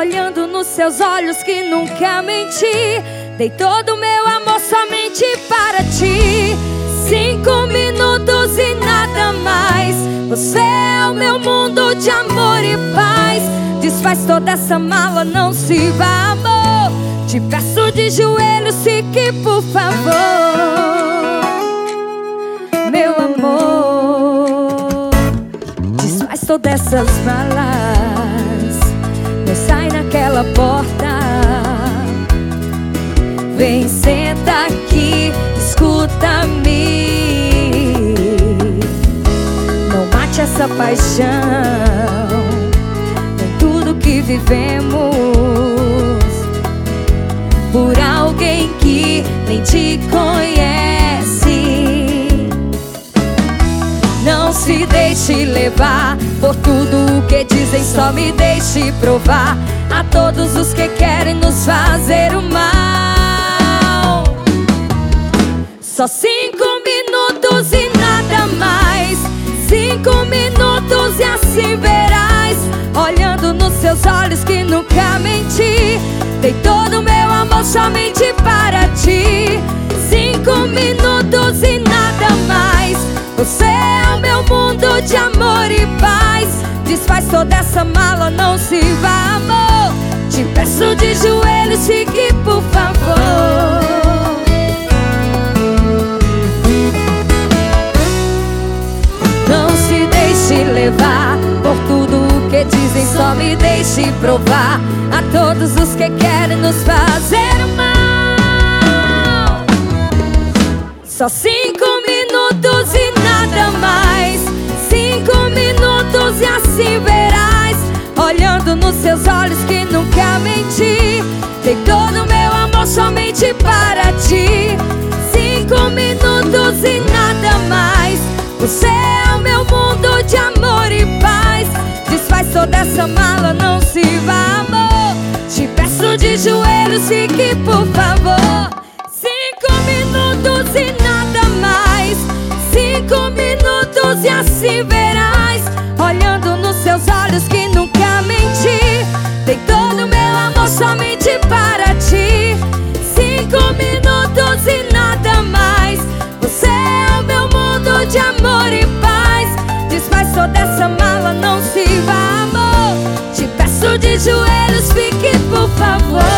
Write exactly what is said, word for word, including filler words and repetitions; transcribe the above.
olhando nos seus olhos que nunca menti. Dei todo o meu amor somente para ti. Cinco minutos e nada mais. Você é o meu mundo de amor e paz. Desfaz toda essa mala, não se vá, amor. Te peço de joelhos, fique por favor. Meu amor, desfaz todas essas malas. Não sai naquela porta. Vem, senta aqui, escuta-me. Não mate essa paixão, nem tudo que vivemos, por alguém que nem te conhece. Não se deixe levar por tudo o que dizem, só me deixe provar a todos os que querem nos fazer o mal. Só cinco minutos e nada mais. Cinco minutos e assim verás, olhando nos seus olhos que nunca menti. Dei todo o meu amor somente para ti. Cinco minutos e nada mais. Você é o meu mundo de amor e paz. Desfaz toda essa mala, não se vá, amor. Te peço de joelhos, fique por favor. Não se deixe levar por tudo o que dizem, só me deixe provar a todos os que querem nos fazer o mal. Só cinco minutos e nada mais. Cinco minutos e assim verás, olhando nos seus olhos que nunca menti. Dei todo o meu amor somente para ti. Cinco minutos e nada mais. Você é o meu mundo de amor e paz. Desfaz toda essa mala, não se vá, amor. Te peço de joelhos, fique por favor. Cinco minutos e nada mais. Cinco minutos e assim verás, olhando nos seus olhos que nunca menti. Dei todo o meu amor somente para ti. Cinco minutos e nada mais. Você é o meu mundo de amor e paz. Desfaz toda essa mala, não se vá, amor. Te peço de joelhos, fique por favor.